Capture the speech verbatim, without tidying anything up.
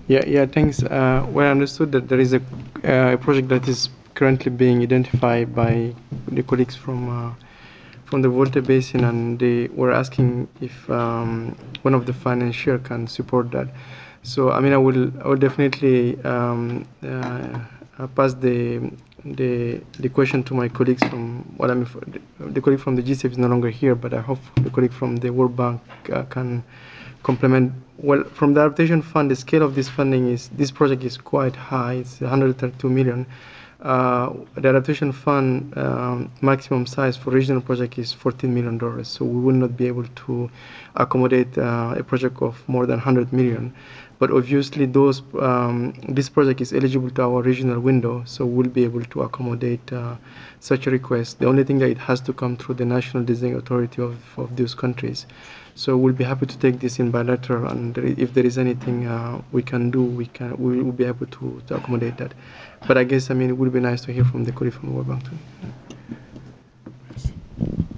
Yeah, yeah, thanks. Uh, well, I understood that there is a, uh, a project that is currently being identified by the colleagues from uh, from the Volta Basin, and they were asking if um, one of the financier can support that. So, I mean, I will, I will definitely um, uh, uh, pass the the the question to my colleagues from what I mean. The, the colleague from the G C F is no longer here, but I hope the colleague from the World Bank uh, can complement. Well, from the adaptation fund, the scale of this funding is, this project is quite high. It's one hundred thirty-two million. Uh, the adaptation fund um, maximum size for regional project is fourteen million dollars. So we will not be able to accommodate uh, a project of more than one hundred million. But obviously, those um, this project is eligible to our regional window, so we'll be able to accommodate uh, such a request. The only thing that it has to come through the national design authority of, of those countries. So we'll be happy to take this in bilateral, and if there is anything uh, we can do, we can we will be able to, to accommodate that. But I guess, I mean, it would be nice to hear from the colleague from the World Bank too.